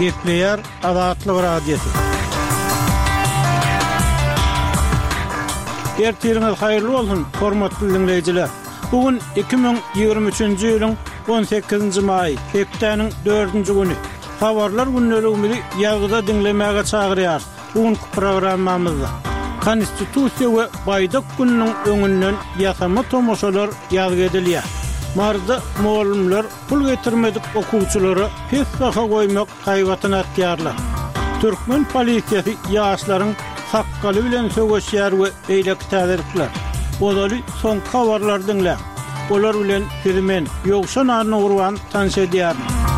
Kepleyer Azatlyk Radiosu. Ertiriniz hayırlı olsun, hormatly dinleyijiler. Bugün 2023-nji ýylyň 18-nji maý, hepdeniň 4-nji güni. Habarlar günneligini ýagda dinlemäge çagyrýar. Bugünkü programmamyzda Konstitusiýa we Baýdak gününiň öňünden ýasama tomoşalar ýazgy edilýär. Marda muallimler pul getirmedik okuwçylary pes baha goýmak gaýbatyna atýarlar. Türkmen polisiýasy ýaşlaryň hakkaly bilen söwüşýär we eýlek täzirikler. Olaly soň habarlar dinle. Olar bilen firmen ýogşan arna urwan tanış edýär.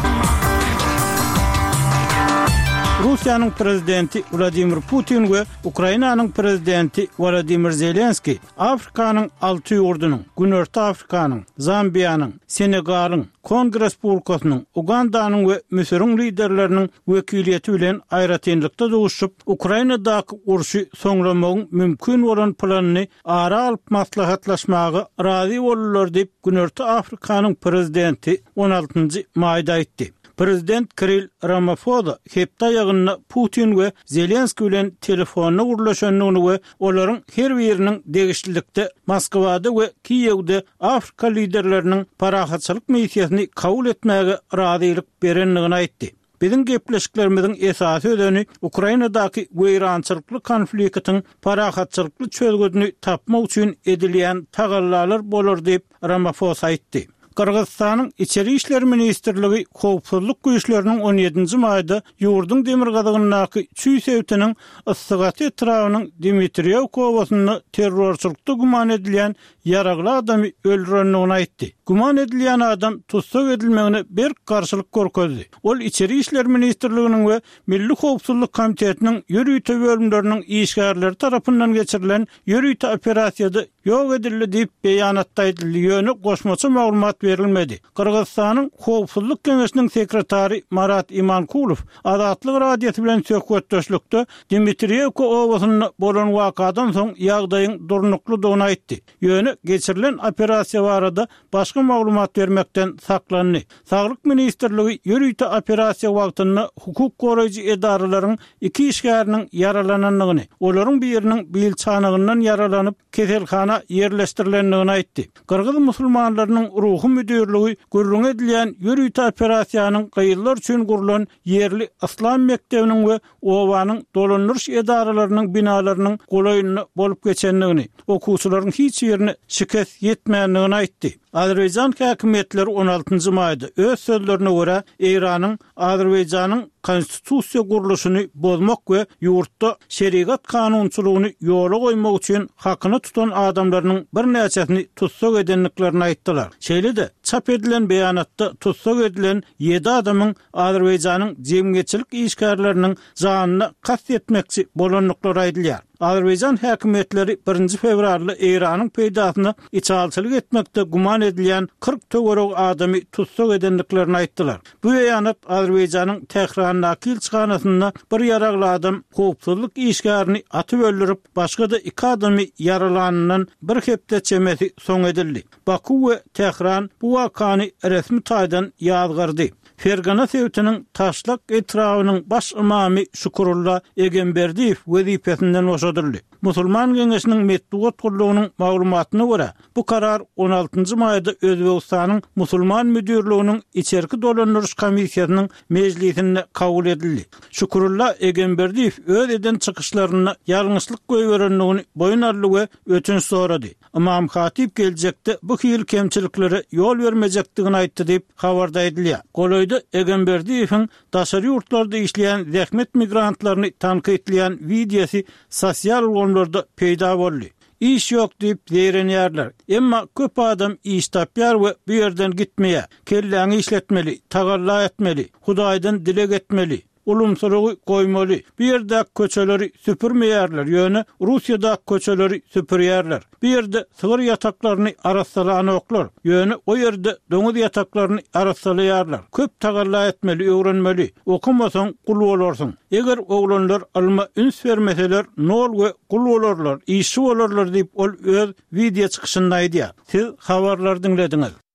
Russiýanyň prezidenti Vladimir Putin we Ukrainanyň prezidenti Volodymyr Zelenski Afrikanyň 6 ýurdunyň, Günörtü Afrikanyň, Zambiýanyň, Senegalyň, Kongo Respublikasynyň, Ugandanyň we Misiriň liderleriniň wekiliýeti bilen aýratynlykda duguşyp, Ukrainadaky urşy soňlamagyň mümkin bolan planyny ara alyp maslahatlaşmagy razy bolurlar diýip Günörtü Afrikanyň prezidenti 16-njy maýda aýtdy. Prezident Kirill Ramaphosa hepde ýagyna Putin we Zelenski bilen telefonna gurlaşanyny we olaryň her biriniň degişlilikde Moskwada we Kiýewde Afrika liderleriniň parahatçylyk missiýasyny kabul etmäge razylyk berenligini aýtdy. Bizim gepleşiklerimizin esasy ödeni Ukrainadaky weýrançylykly konfliktiň parahatçylykly çözgüdini tapmak üçin edilýän tagallalar bolar diýip Ramaphosa aýtdy. Kırgızstanyň İçeri işler ministrligi howpsuzlyk güýçleriniň 17-nji maýda ýurdun demir gazygynyňky Çüýsewtiniň yssygaty etrawynyň Dmitriýew owasyny terrorçylykda guman edilýän ýaragly adamy öldürenligini aýtdy. Guman edilýän adam tutsak edilmegine bir garşylyk görkezdi. Ol İçeri işler ministrliginiň we Milli howpsuzlyk komitetiniň ýürüýte bölümleriniň işgärleri tarapyndan geçirilen ýürüýte operasiýada ýok edildi diýip beýanatda aýdyldy. Ýöne goşmaça maglumat verilmedi. Kırgızstanyň howpsuzlyk keňeşiniň sekretary Marat Imankulov Azatlyk Radiosu bilen söhbetdeşlikde Dmitriýew owasyny bolan wakadan soň ýagdaýyň durnuklydygyny aýtdy. Ýöne geçirilen operasiýa barada başga maglumat bermekden saklandy. Saglyk ministrligi ýürüýte operasiýa wagtynda hukuk goraýjy edaralaryň iki işgäriniň yaralananlygyny, olaryň biriniň bil çanagyndan yaralanyp keselhana ýerleşdirilenligini aýtdy. Kırgız musulmanlarynyň ruhy müdürligi gurrun edilýän ýürüýte operasiýanyň gaýyllar üçin gurulan yerli İslam mektebiniň we owanyň dolandyryş edaralarynyň binalarynyň golaýyny bolup geçenligini, okuwçylaryň hiç ýerine şikes ýetmänligini aýtdy. Azerbaýjan häkimetleri 16-njy maýda öz sözlerine görä Iranyň Azerbaýjanyň konstitusiýa guruluşyny bozmak we ýurtda şeriat kanunçylygyny ýola goýmak üçin hakyny tutan adamlarynyň bir näçesini tutsak edenliklerini aýtdylar. Şeýle-de çap edilen beýanatda tutsak edilen 7 adamyň Azerbaýjanyň jemgyýetçilik işgärleriniň janyna kast etmekçi bolanlyklary aýdylýar. Azerbaýjan häkimetleri 1 fevralda Iranyň peýdasyna içalçylyk etmekde guman edilýän 40 töwerek adamy tutsak edenliklerini aýtdylar. Bu beýanat Azerbaýjanyň Tehran nakil çykanasynda bir ýaragly adam howpsuzlyk işgärini atyp öldürip, başga da 2 adamy yaralanynyň bir hepde çemesi soň edildi. Baku we Tehran bu wakany resmi taýdan ýazgardy. Fergana Sewtiniň taşlak etrawynyň baş imamy Şukurullah Egenberdiýew wezipesinden boşadyldy. Musulman Geňeşiniň medeniýet gurulunyň maglumatyna görä, bu karar 16-njy maýda Özbegistanyň Musulman müdürliginiň içerki dolandyryş komissiýasynyň mejlisinde kabul edildi. Şukurullah Egenberdiýew öz eden çykyşlaryna ýalňyşlyk goýberenligini boýun we ötünç sorady. Imam Hatip geljekde bu hil kemçiliklere ýol bermejekdigini aýtdy diýip habarda edilýär. Goloýda Egenberdiýewiň daşary ýurtlarda işleýän zähmet migrantlaryny tanqid etýän videosy sosial ýollarda peýda boldy. İş ýok diýip zeýrenýärler. Emma köp adam iş tapýar we bu ýerden gitmeýär. Kelläňi işletmeli, tagalla etmeli, Hudaýdan dilek etmeli. Ulumsurugy goýmaly. Bir ýerde köçeleri süpürmeýärler, ýöne Russiýada köçeleri süpürýärler. Bir ýerde sygyr ýataklaryny arassalany oklar, ýöne o ýerde doňuz ýataklaryny arassalýarlar. Köp tagalla etmeli, öwrenmeli. Okumasaň kul bolarsyň. Eger oglanlar alma üns bermeseler, nol we kul bolarlar, işi bolarlar diýip ol öz video çykyşynda aýdýar. Siz habarlar dinlediňiz.